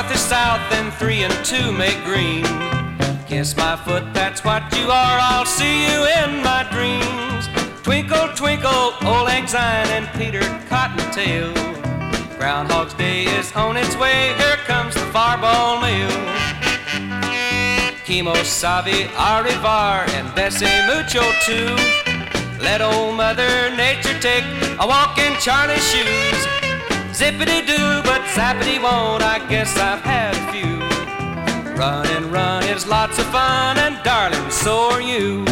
north is south and 3 and 2 make green. Kiss my foot, that's what you are, I'll see you in my dreams. Twinkle, twinkle, old Lang Syne and Peter Cottontail. Groundhog's Day is on its way, here comes the Farball Mail. Kimo Sabe, au revoir, and Bessie Mucho too. Let old Mother Nature take a walk in Charlie's shoes. Zippity-doo, but zappity won't, I guess I've had a few. Run and run is lots of fun, and darling, so are you.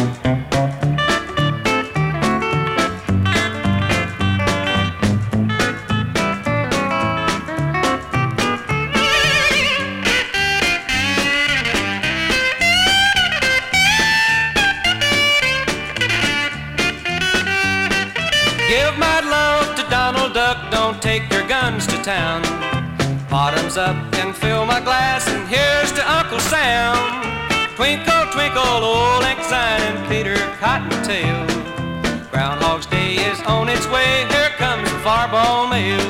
Give my love to Donald Duck, don't take your guns to town. Bottoms up and fill my glass, and here's to Uncle Sam. Twinkle, twinkle, old Lang Syne and Peter Cottontail. Groundhog's Day is on its way, here comes the Farball Mail.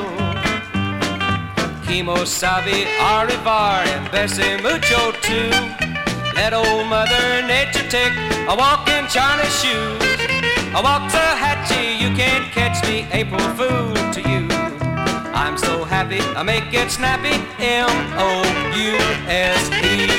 Kimo Sabe, au revoir, and Bessie Mucho too. Let old Mother Nature take a walk in Charlie's shoes. A Waxahachie, you can't catch me, April Fool to you. I'm so happy, I make it snappy, M-O-U-S-E.